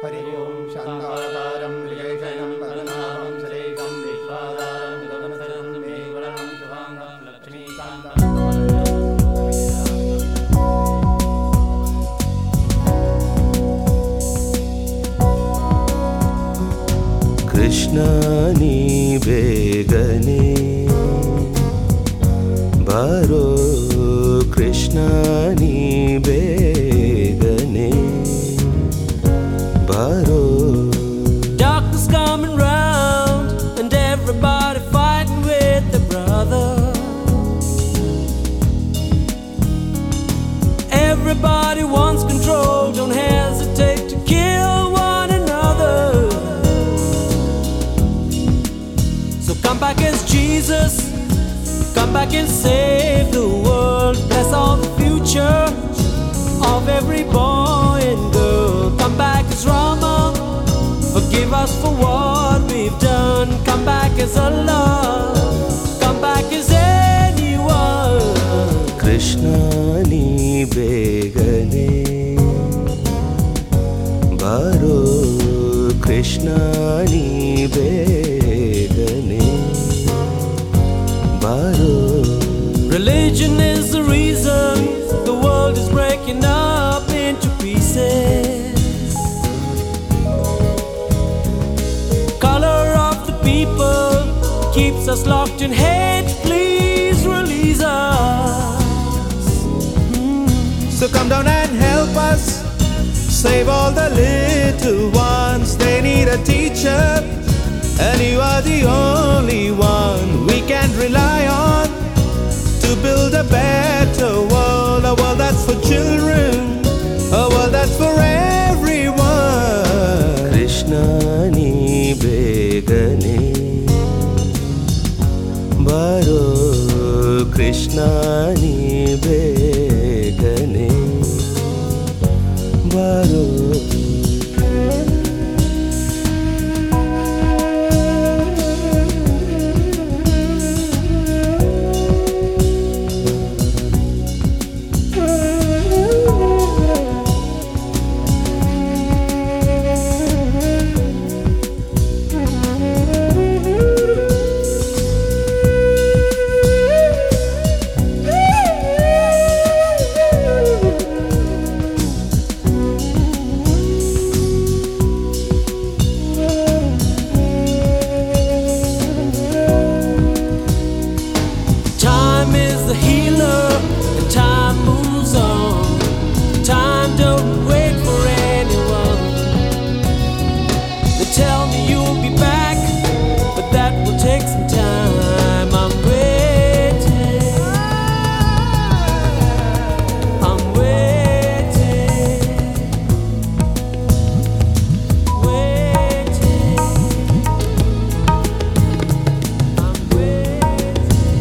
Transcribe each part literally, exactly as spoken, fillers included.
हरि ओम शांताकारं विजयशयनं पद्मनाभं सुरेशं विश्वाधारं गगनसदनं मेघवर्णं शुभांगं लक्ष्मीकान्तं कृष्णा नी बेगने बारो कृष्णा नी बेगने बारो. Darkness coming round and everybody fighting with their brother. Everybody wants control, don't hesitate to kill one another. So come back as Jesus, come back and save the world. Bless all the future of every boy and girl. Come back as Rama, forgive us for what we've done. Come back as Allah, come back as anyone. Krishna नी बेगने बारो कृष्णा नी बेगने बारो. Religion is the reason the world is breaking up into pieces. Color of the people keeps us locked in hate. Please release us. Mm. So come down and help us, save all the little ones. They need a teacher, and you are the only one we can rely on to build a better world. A world that's for children, a world that's for everyone. Krishna नी बेगने बारो कृष्णा नी बेगने बारो. Time is the healer, and time moves on. Time don't wait for anyone. They tell me you'll be back, but that will take some time. I'm waiting, I'm waiting, waiting, I'm waiting.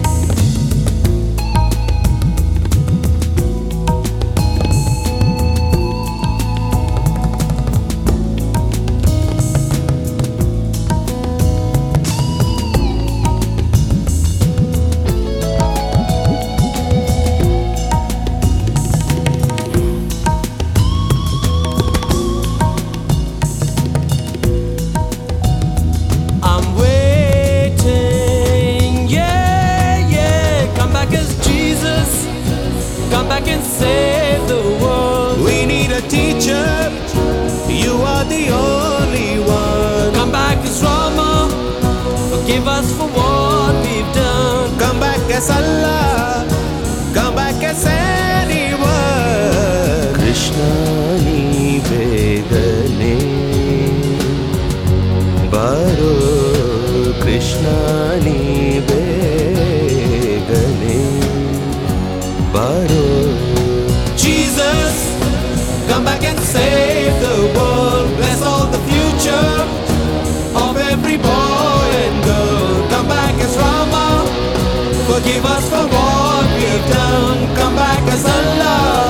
I'm waiting, yeah, yeah. Come back as Jesus, come back and save the world. We need a teacher, you are the only one. Come back as Rama, forgive us for what we've done. Come back as Allah, come back as anyone. Krishna नी बेगने बारो कृष्णा नी बेगने बारो. Jesus, come back and save the world. Bless all the future of every boy and girl. Come back as Rama, forgive us for what we've done. Come back as Allah,